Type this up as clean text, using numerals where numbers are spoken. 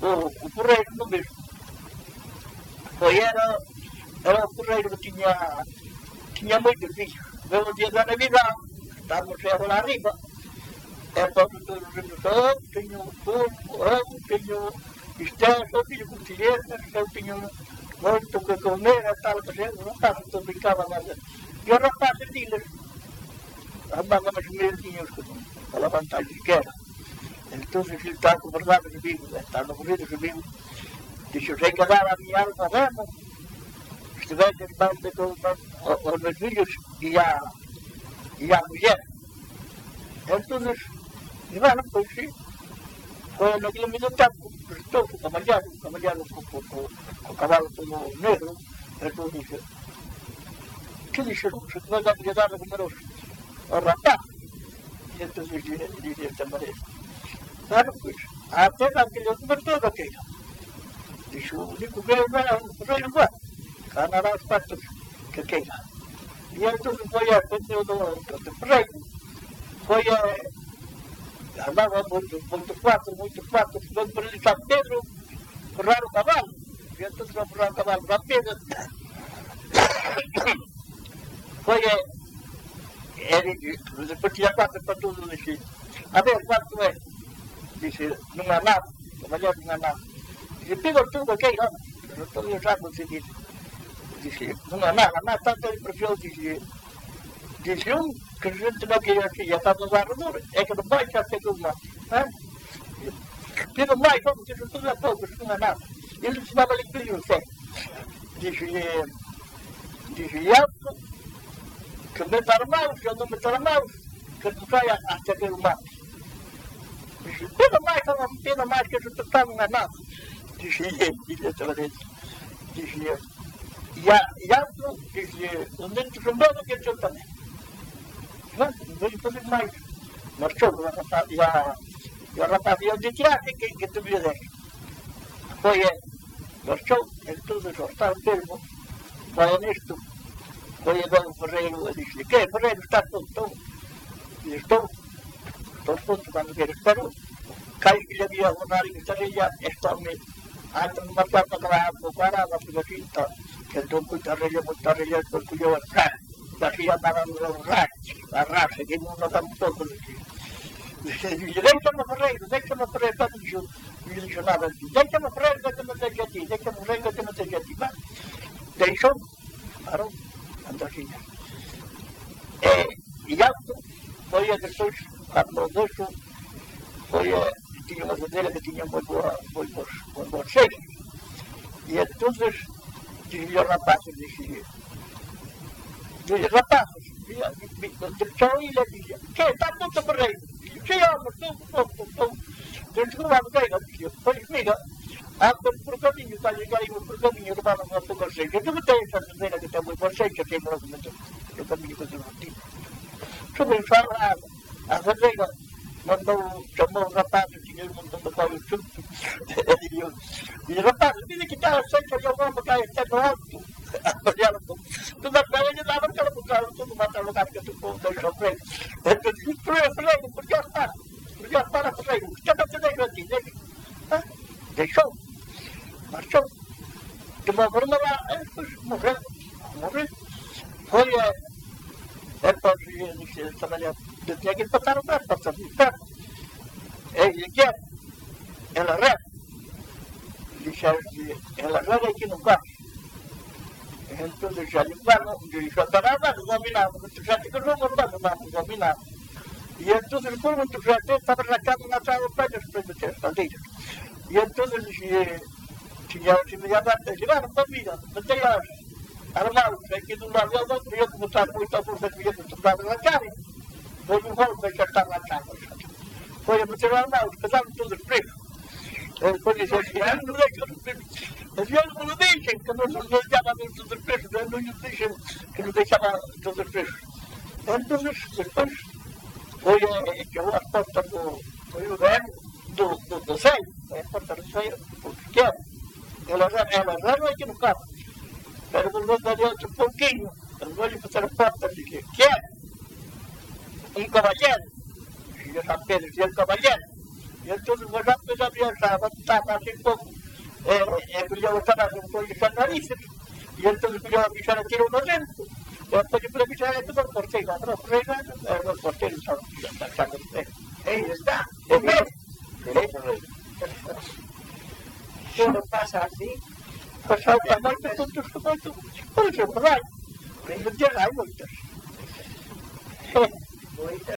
o porreiro no mesmo. Era o porreiro que tinha muito filho. Veio um dia da Navidade, estávamos lá arriba. É para todos os remoção, tinha um fogo, tinha extenso, tinha conselheiras, eu tinha muito que comer, tal, que gente, não estava, eu brincava nada. E os rapazes deles, andávamos meio pela vantagem que era. Então, ele está conversando comigo, está no corrido comigo, disse, eu sei que dar a minha alma mesmo, estivesse em mãos com os meus filhos e a mulher. Então, e bueno, pues sí, fue naquele mesmo tempo, estou cavalhado com o cavalo todo negro, então disse, que disse, se tu vais a dar a comer aos rapazes? E então disse desta maneira. Claro, pues, até aquele outro cobertor daquele. Disse, o único que era um porreiro igual, ganará os patos que queira. E então foi a coisa do porreiro, foi a... Andava muito quatro, quando por ele São Pedro, ferrar o cavalo. E então se não ferrar o cavalo São Pedro, foi ele, depois tinha quatro para tudo, disse, a ver, quanto é? Disse, não há nada, trabalhar não há nada. Disse, pegou tudo, ok, não, não estou a usar você disse. Disse, não há nada, tanto ele preferiu, disse que a gente não queria aqui, já está nos arredores, é que não vai já ter uma, que não vai, vamos ter tudo a pouco, não é nada. Ele se dava ali para o céu. Disse, que me armados, que eu não me armados, que não vai até aquele mato. Disse, pena mais que a gente está não é nada. Disse outra vez, disse, e outro, disse, onde é que se lembrou que eu também. Não veio fazer mais. Marchou, e o rapaz, eu disse, que tu me deste. Foi ele, marchou, então já está mesmo, foi nisto. Foi agora o ferreiro, eu disse, que ferreiro, está tudo, estou pronto, quando quero, espero, cai que lhe havia vontade que estaria, estou-me, antes de marchar para lá, para a água, porque assim está, que estou muita relha, depois que eu entrar. Daqui andavam os ratos, a raça, que não andamos todos aqui. Deixa-me ferreiro, está dizendo nada assim. Deixa-me ferreiro, deixa-me a ti. Deixou-me, parou, andou assim. E alto, foi a depois, quando deixou, tinha uma cadeira que tinha muito bons cheios. E então, dizia o rapaz, rapazes, deixou ele dizia, que está tudo ferreiro? Que tudo. Desde lá veio, pois mira, anda por caminho, está a ligar por caminho, levaram uma pouca seca. Eu não tenho essa cadeira que tem muito seca, tem no caminho que eu não tinha. Sobre isso, a cadeira chamou o rapaz, tinha um montão de pau e tudo. E o rapaz, diz que está seca, e eu vou ficar até no alto. Tudo a pele ele dava aquela bocada, tudo matava o gato que tu povo deixou preso. Eu disse, freio, por que para, freio? O que está fazendo aqui? Deixou, marchou. Tomou forma lá, morreu. Foi, para os trabalhar, eu tinha que botar o braço, passar de perto. Ele quer, ela reza. Disse, ela reza aqui no quarto. Então, já estava dominado, já te casou dominado. E então, por muito já estava na casa, na sala, para as cadeiras. E então, tinha imediatamente, levaram para a vida, metei armados, aqui do lado do outro, eu começava muito a força que ia me tornar na cara. Foi um golpe que já estava na casa. Foi a meter armados, casaram todos presos. Depois disse assim, não deixam os presos. Mas eles não deixam, que não deixavam todos os presos, não deixam, que não deixavam todos os presos. Então, depois, foi a porta do velho, do seio, a porta do seio, porque quer. Ela já aqui no carro. Pero volveu dar outro pouquinho, eu vou lhe fazer a porta de quer. Um cavalheiro, filho de São Pedro, filho de cavalheiro. E entonces vos já estava assim um pouco, eu estava com coisas nas narices, e entonces eu bichar aquilo nojento. Depois eu bichar aquilo no porteiro, no porteiro está com o pé. Aí está. Tudo passa assim. Passar a noite tudo. Por exemplo, vai. Tem de muitas. Muita